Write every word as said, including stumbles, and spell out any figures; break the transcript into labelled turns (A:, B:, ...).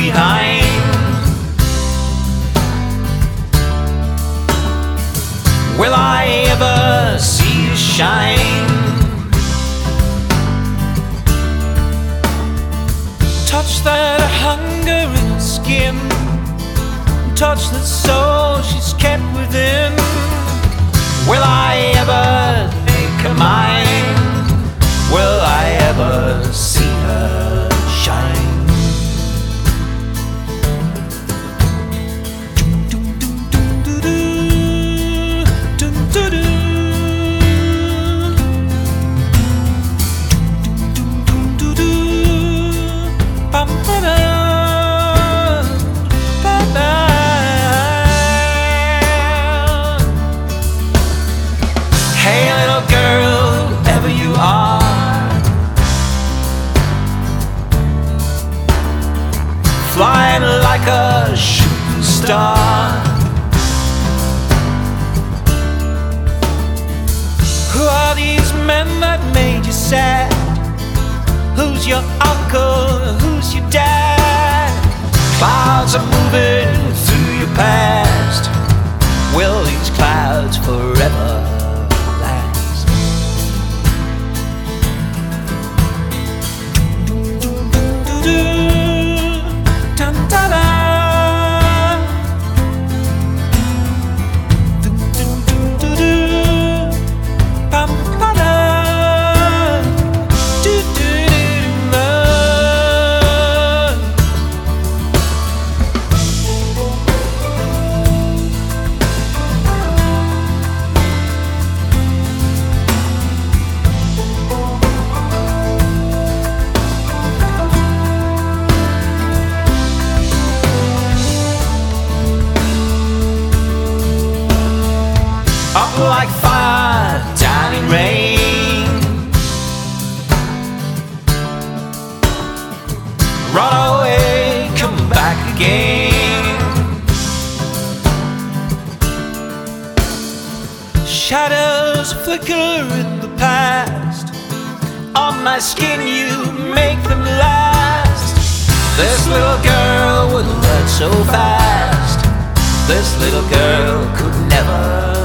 A: behind. Will I ever see you shine? Touch that hunger in her skin, touch that soul she's kept within. Will I ever make her mine? Will I ever see her shine? Hey little girl, whoever you are, flying like a shooting star. Who are these men that made you sad? Who's your uncle? Who's your dad? Clouds are moving through your past. Will these clouds forever last? Dun, da, da. Dun, dun, dun, dun, dun. Bum, ba, da. Do, do, do, do, up like fire, down in rain. Run away, come back again. Shadows flicker in the past. On my skin you make them last. This little girl would learn so fast. This little girl could never